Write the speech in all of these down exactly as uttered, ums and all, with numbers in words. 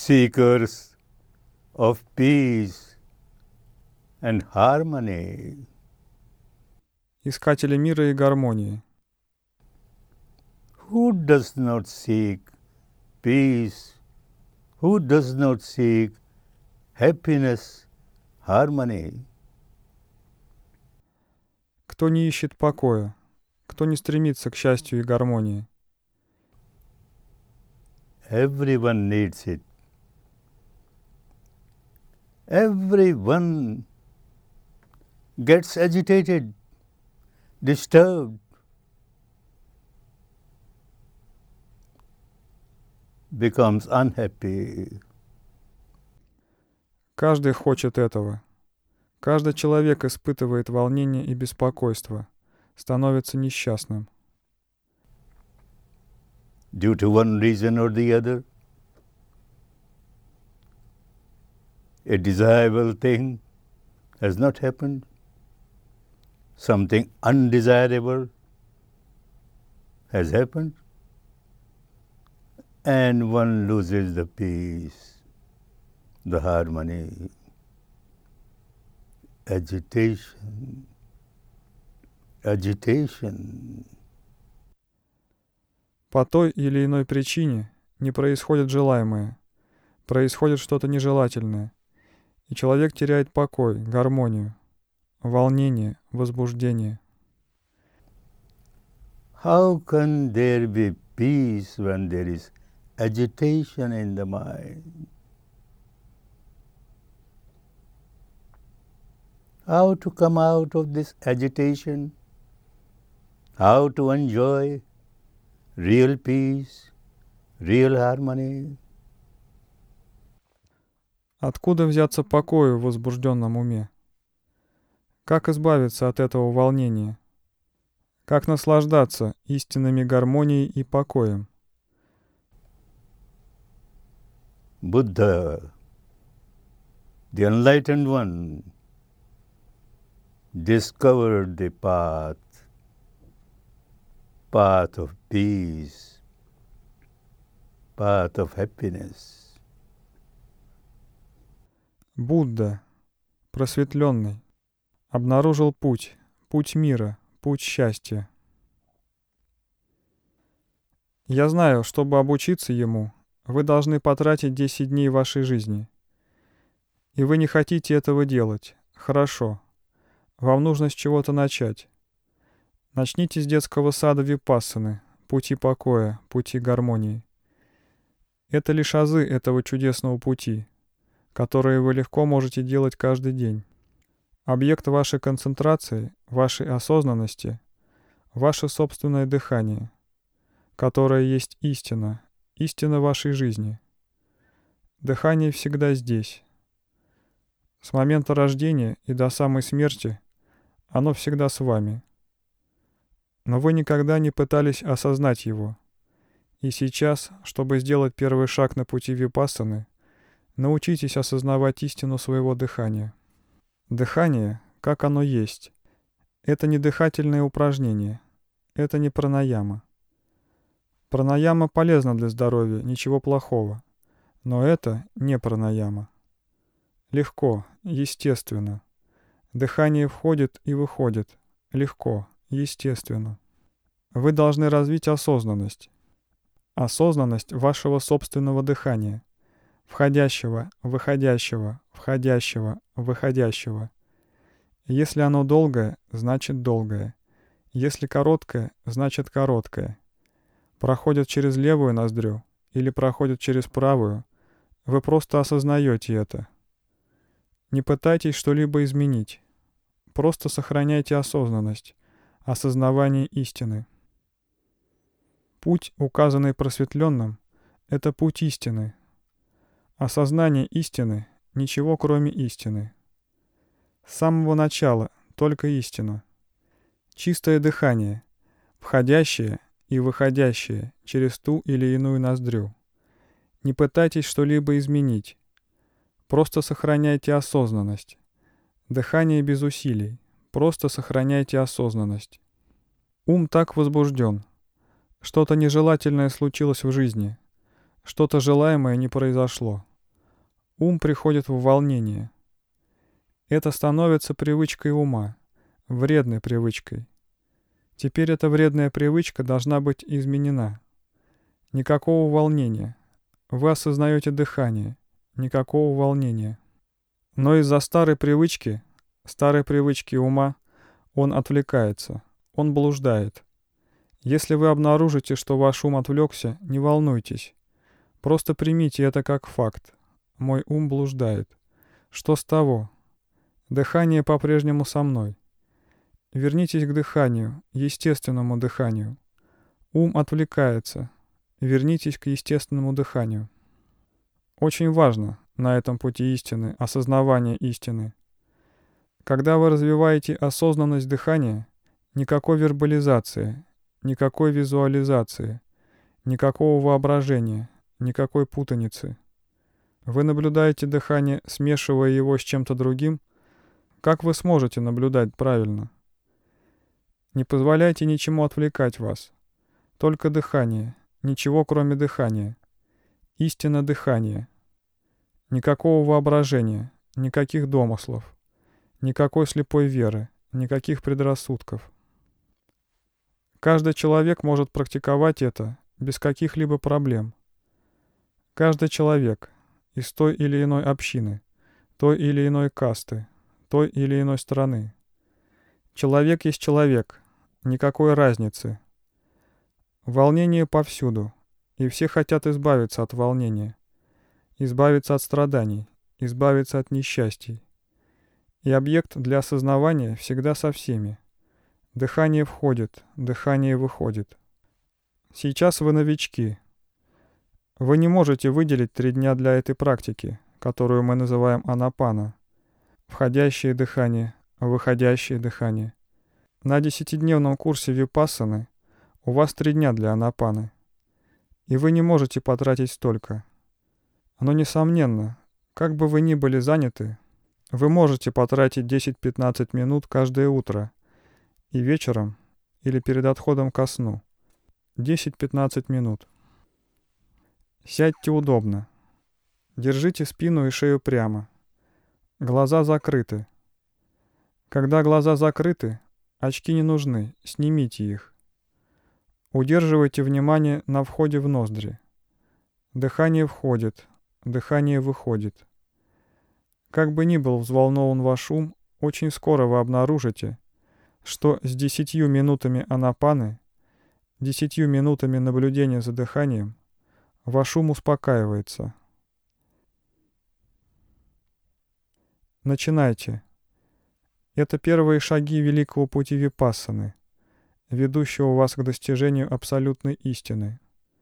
seekers of peace and harmony. Искатели мира и гармонии. Who does not seek peace? Who does not seek happiness, harmony? Кто не ищет покоя, кто не стремится к счастью и гармонии. Everyone needs it. Everyone gets agitated, disturbed, becomes unhappy. Каждый хочет этого. Каждый человек испытывает волнение и беспокойство, становится несчастным. Due to one reason or the other, a desirable thing has not happened. Something undesirable has happened. And one loses the peace, the harmony, agitation, agitation. По той или иной причине не происходит желаемое, происходит что-то нежелательное, и человек теряет покой, гармонию, волнение, возбуждение. How can there be peace when there is agitation in the mind? How to come out of this agitation? How to enjoy real peace, real harmony? Откуда взяться покою в возбужденном уме? Как избавиться от этого волнения? Как наслаждаться истинными гармонией и покоем? Buddha, the enlightened one, discovered the path, path of peace, path of happiness. Будда, просветленный, обнаружил путь, путь мира, путь счастья. Я знаю, чтобы обучиться ему, вы должны потратить десять дней вашей жизни. И вы не хотите этого делать. Хорошо. Вам нужно с чего-то начать. Начните с детского сада випассаны, пути покоя, пути гармонии. Это лишь азы этого чудесного пути, которые вы легко можете делать каждый день. Объект вашей концентрации, вашей осознанности — ваше собственное дыхание, которое есть истина, истина вашей жизни. Дыхание всегда здесь. С момента рождения и до самой смерти оно всегда с вами. Но вы никогда не пытались осознать его. И сейчас, чтобы сделать первый шаг на пути випассаны, научитесь осознавать истину своего дыхания. Дыхание, как оно есть, это не дыхательное упражнение, это не пранаяма. Пранаяма полезна для здоровья, ничего плохого, но это не пранаяма. Легко, естественно. Дыхание входит и выходит, легко, естественно. Вы должны развить осознанность. Осознанность вашего собственного дыхания. Входящего, выходящего, входящего, выходящего. Если оно долгое, значит долгое. Если короткое, значит короткое. Проходит через левую ноздрю или проходит через правую, вы просто осознаете это. Не пытайтесь что-либо изменить. Просто сохраняйте осознанность, осознавание истины. Путь, указанный просветленным, это путь истины. Осознание истины — ничего кроме истины. С самого начала только истина. Чистое дыхание, входящее и выходящее через ту или иную ноздрю. Не пытайтесь что-либо изменить. Просто сохраняйте осознанность. Дыхание без усилий. Просто сохраняйте осознанность. Ум так возбужден. Что-то нежелательное случилось в жизни. Что-то желаемое не произошло. ум приходит в волнение. Это становится привычкой ума, вредной привычкой. Теперь эта вредная привычка должна быть изменена. Никакого волнения. Вы осознаете дыхание. Никакого волнения. Но из-за старой привычки, старой привычки ума, он отвлекается, он блуждает. Если вы обнаружите, что ваш ум отвлекся, не волнуйтесь. Просто примите это как факт. Мой ум блуждает. Что с того? Дыхание по-прежнему со мной. Вернитесь к дыханию, естественному дыханию. Ум отвлекается. Вернитесь к естественному дыханию. Очень важно на этом пути истины, осознавание истины. Когда вы развиваете осознанность дыхания, никакой вербализации, никакой визуализации, никакого воображения, никакой путаницы. Вы наблюдаете дыхание, смешивая его с чем-то другим. Как вы сможете наблюдать правильно? Не позволяйте ничему отвлекать вас. Только дыхание, ничего кроме дыхания. Истина дыхания. Никакого воображения, никаких домыслов, никакой слепой веры, никаких предрассудков. Каждый человек может практиковать это без каких-либо проблем. Каждый человек из той или иной общины, той или иной касты, той или иной страны. Человек есть человек, никакой разницы. Волнение повсюду, и все хотят избавиться от волнения, избавиться от страданий, избавиться от несчастий. И объект для осознавания всегда со всеми. Дыхание входит, дыхание выходит. Сейчас вы новички. Вы не можете выделить три дня для этой практики, которую мы называем анапана. Входящее дыхание, выходящее дыхание. На десятидневном курсе випассаны у вас три дня для анапаны. И вы не можете потратить столько. Но, несомненно, как бы вы ни были заняты, вы можете потратить десять-пятнадцать минут каждое утро и вечером или перед отходом ко сну. десять-пятнадцать минут. Сядьте удобно. Держите спину и шею прямо. Глаза закрыты. Когда глаза закрыты, очки не нужны, снимите их. Удерживайте внимание на входе в ноздри. Дыхание входит, дыхание выходит. Как бы ни был взволнован ваш ум, очень скоро вы обнаружите, что с десятью минутами анапаны, десятью минутами наблюдения за дыханием, ваш ум успокаивается. Начинайте. Это первые шаги великого пути випассаны, ведущего вас к достижению абсолютной истины.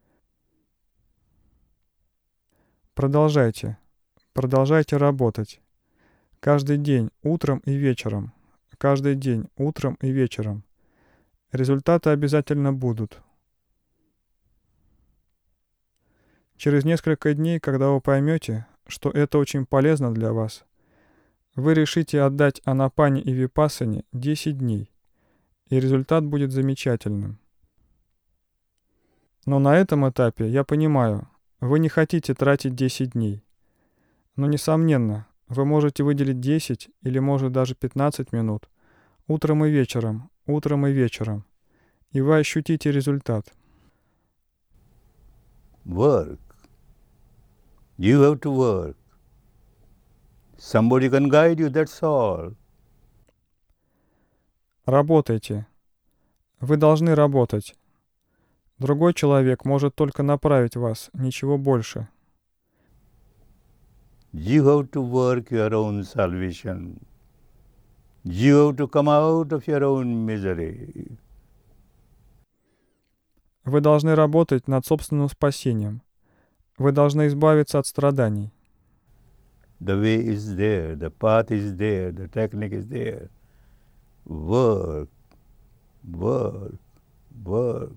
Продолжайте. Продолжайте работать. Каждый день, утром и вечером. Каждый день, утром и вечером. Результаты обязательно будут. Через несколько дней, когда вы поймете, что это очень полезно для вас, вы решите отдать анапане и випассане десять дней, и результат будет замечательным. Но на этом этапе, я понимаю, вы не хотите тратить десять дней. Но, несомненно, вы можете выделить десять или, может, даже пятнадцать минут утром и вечером, утром и вечером, и вы ощутите результат. Work. You have to work. Somebody can guide you, that's all. Работайте. Вы должны работать. Другой человек может только направить вас, ничего больше. You have to work your own salvation. You have to come out of your own misery. Вы должны работать над собственным спасением. Вы должны избавиться от страданий. The way is there, the path is there, the technique is there. Work, work, work.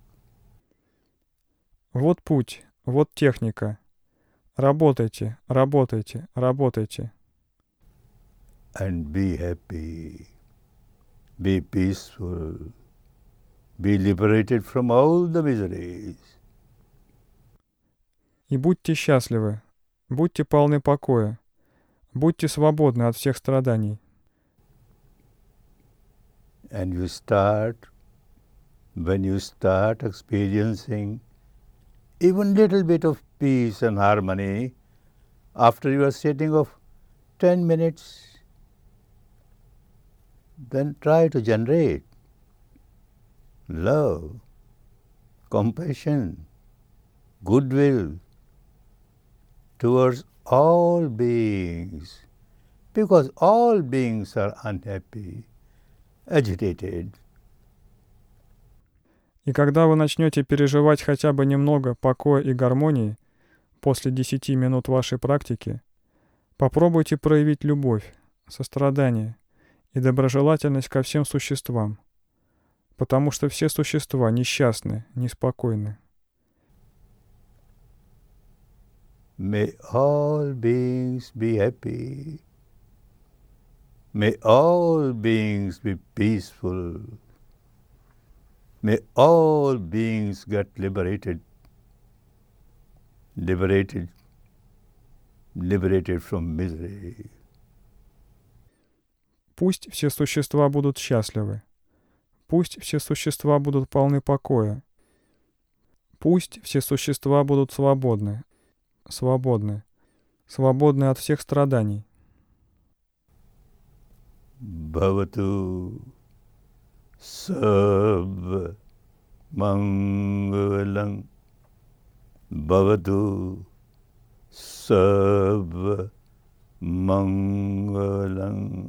Вот путь, вот техника. Работайте, работайте, работайте. And be happy, be peaceful, be liberated from all the miseries. И будьте счастливы, будьте полны покоя, Будьте свободны от всех страданий. And you start, when you start experiencing even little bit of peace and harmony, after you are sitting of ten minutes, then try to generate love, compassion, goodwill towards all beings, because all beings are unhappy, agitated. И когда вы начнете переживать хотя бы немного покоя и гармонии после десяти минут вашей практики, попробуйте проявить любовь, сострадание и доброжелательность ко всем существам, потому что все существа несчастны, неспокойны. May all beings be happy. May all beings be peaceful. May all beings get liberated, liberated, liberated from misery. Пусть все существа будут счастливы. Пусть все существа будут полны покоя. Пусть все существа будут свободны, свободны, свободны от всех страданий. Bhavatu Sabba Mangalam. Bhavatu Sabba Mangalam.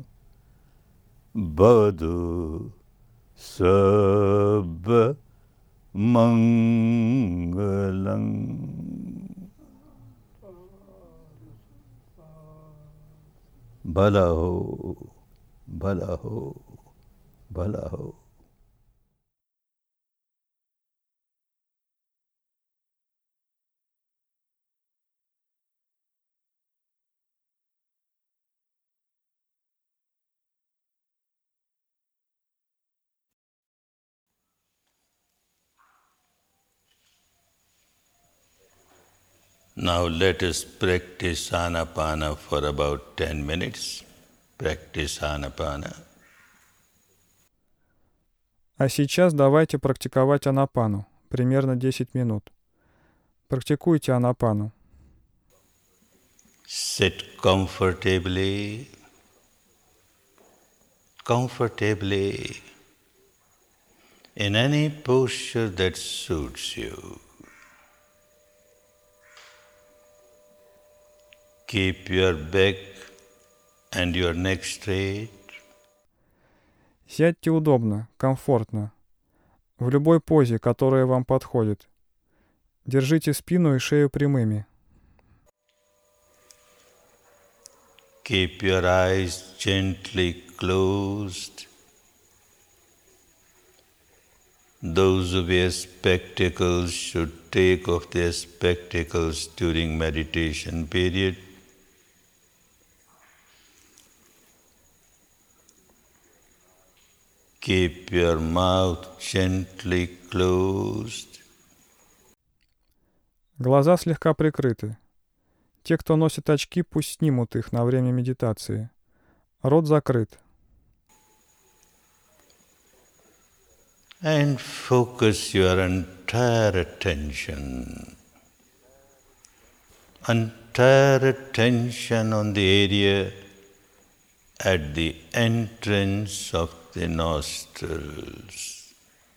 Bhavatu Sabba Mangalam. Bhala ho, bhala ho, bhala ho. Now let us practice Anapana for about ten minutes. Practice Anapana. А сейчас давайте практиковать анапану, примерно десять минут. Практикуйте анапану. Sit comfortably, comfortably, in any posture that suits you. Keep your back and your neck straight. Сядьте удобно, комфортно, в любой позе, которая вам подходит. Держите спину и шею прямыми. Keep your eyes gently closed. Those who wear spectacles should take off their spectacles during meditation period. Keep your mouth gently closed. Глаза слегка прикрыты. Те, кто носит очки, пусть снимут их на время медитации. Рот закрыт. And focus your entire attention, entire attention on the area at the entrance of the nostrils.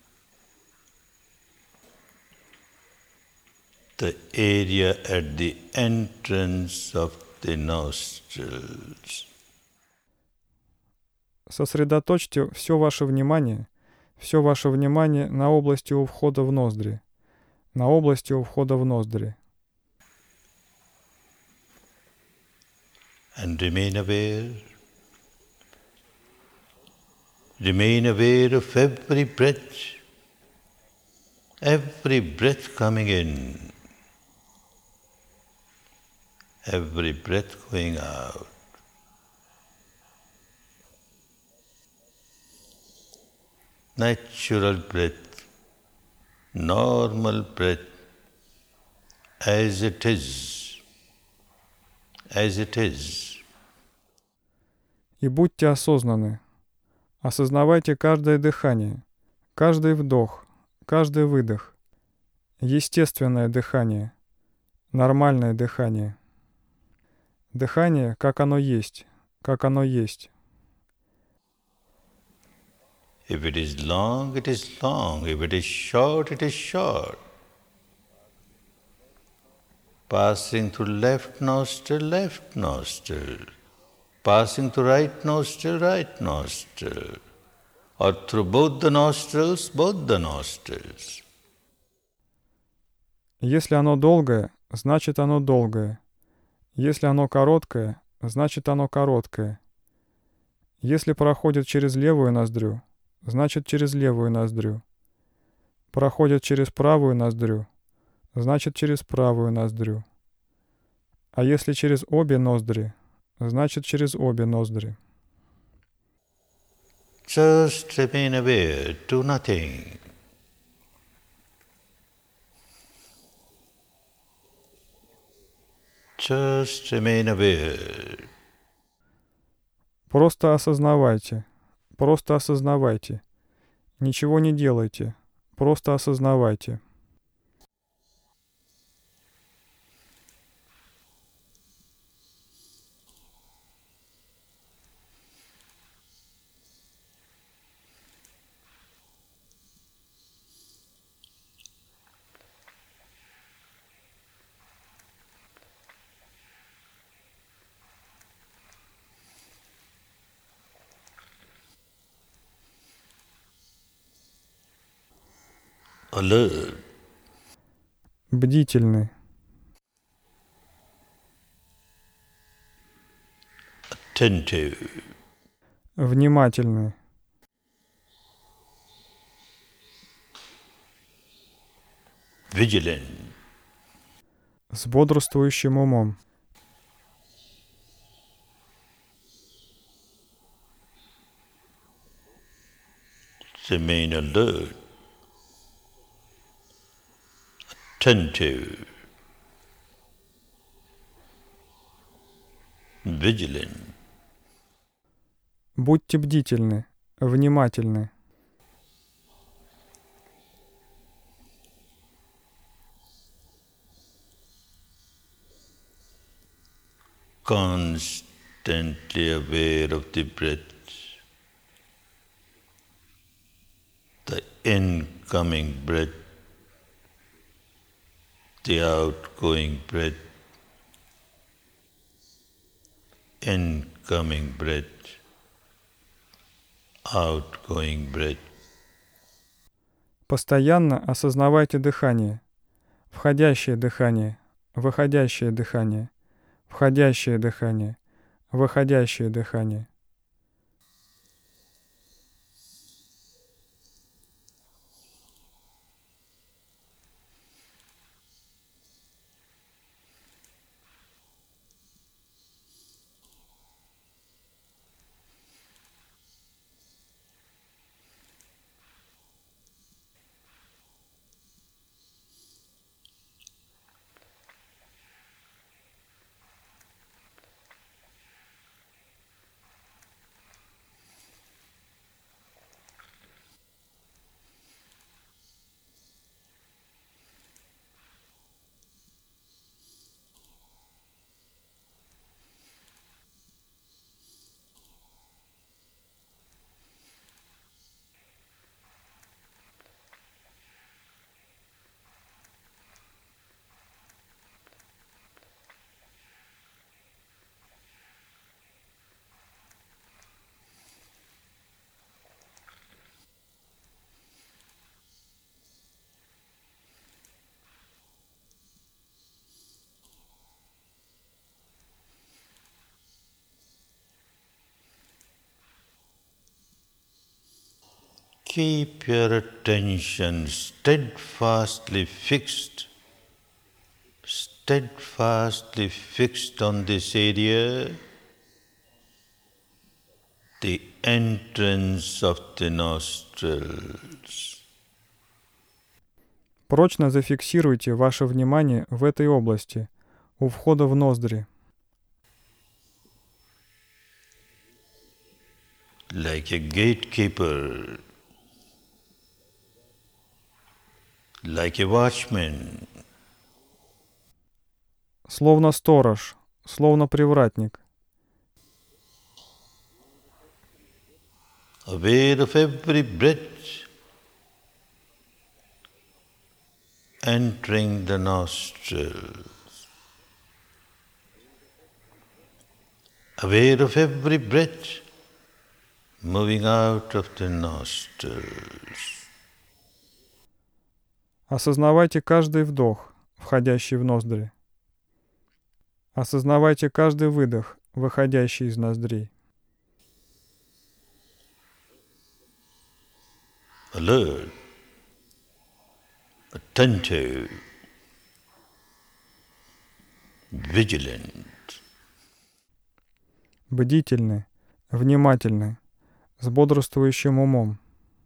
The area at the entrance of the nostrils. Сосредоточьте все ваше внимание, все ваше внимание на области у входа в ноздри, на области у входа в ноздри. And remain aware. Remain aware of every breath, every breath coming in, every breath going out. Natural breath, normal breath, as it is, as it is. И будьте осознанны. Осознавайте каждое дыхание, каждый вдох, каждый выдох. Естественное дыхание, нормальное дыхание. Дыхание, как оно есть, как оно есть. If it is long, it is long. If it is short, it is short. Passing through left nostril, left nostril. Passing through right nostril, right nostril. Or through both the nostrils, both the nostrils. Если оно долгое, значит оно долгое. Если оно короткое, значит оно короткое. Если проходит через левую ноздрю, значит через левую ноздрю. Проходит через правую ноздрю, значит через правую ноздрю. А если через обе ноздри, значит через обе ноздри. Just remain aware to nothing. Just remain aware. Просто осознавайте, просто осознавайте. Ничего не делайте, просто осознавайте. Alert. Бдительны, Attentive. внимательны, Vigilant. с бодрствующим умом. Remain alert. Attentive. Vigilant. Будьте бдительны, внимательны. Constantly aware of the breath, the incoming breath, the outgoing breath, incoming breath, outgoing breath. Постоянно осознавайте дыхание. Входящее дыхание, выходящее дыхание, входящее дыхание, выходящее дыхание. Keep your attention steadfastly fixed, steadfastly fixed on this area, the entrance of the nostrils. Прочно зафиксируйте ваше внимание в этой области, у входа в ноздри. like a gatekeeper, like a watchman. Словно сторож, словно привратник. Aware of every breath entering the nostrils. Aware of every breath moving out of the nostrils. Осознавайте каждый вдох, входящий в ноздри. Осознавайте каждый выдох, выходящий из ноздрей. Alert, attentive, vigilant. Бдительны, внимательны, с бодрствующим умом.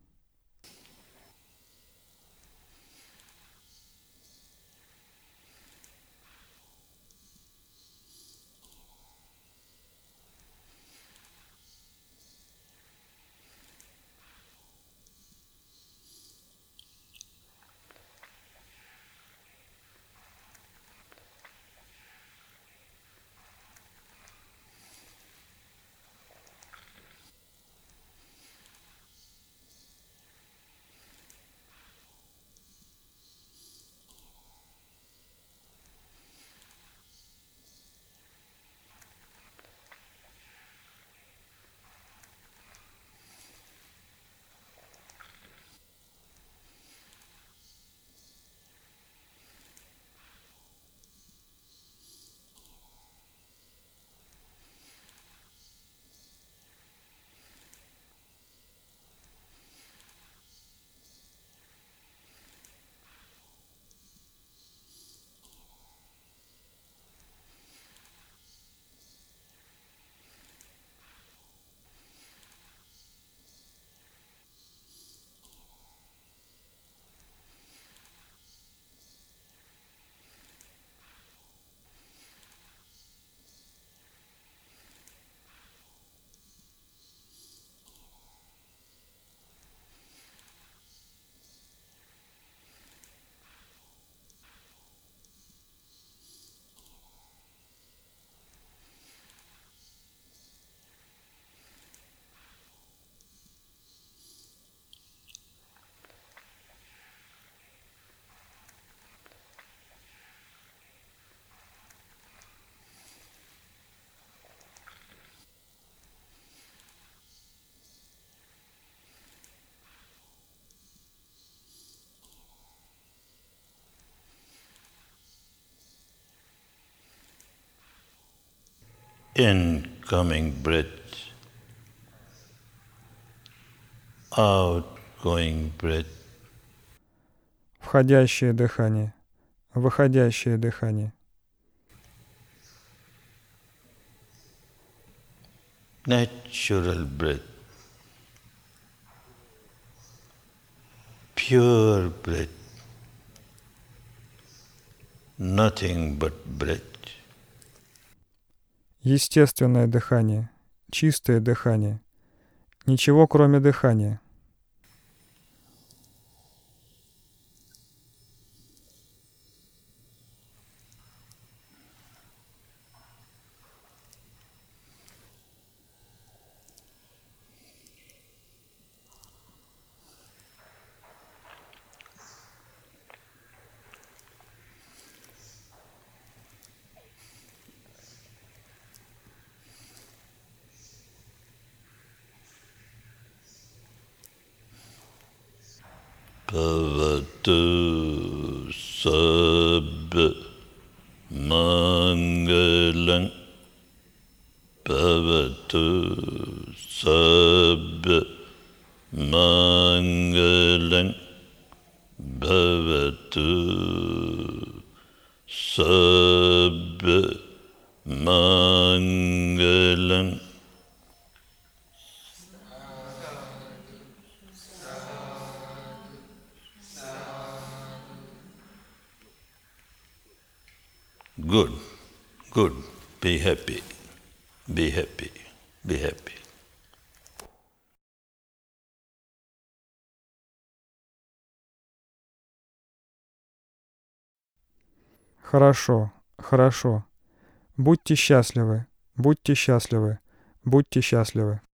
Incoming breath, outgoing breath. Входящее дыхание, выходящее дыхание. Natural breath, pure breath, nothing but breath. Естественное дыхание, чистое дыхание. Ничего, кроме дыхания. Bhavatu sabba mangalam. Bhavatu sabba mangalam. Bhavatu sabba mangalam. Good, good. Be happy, be happy, be happy. Хорошо, хорошо. Будьте счастливы, будьте счастливы, будьте счастливы.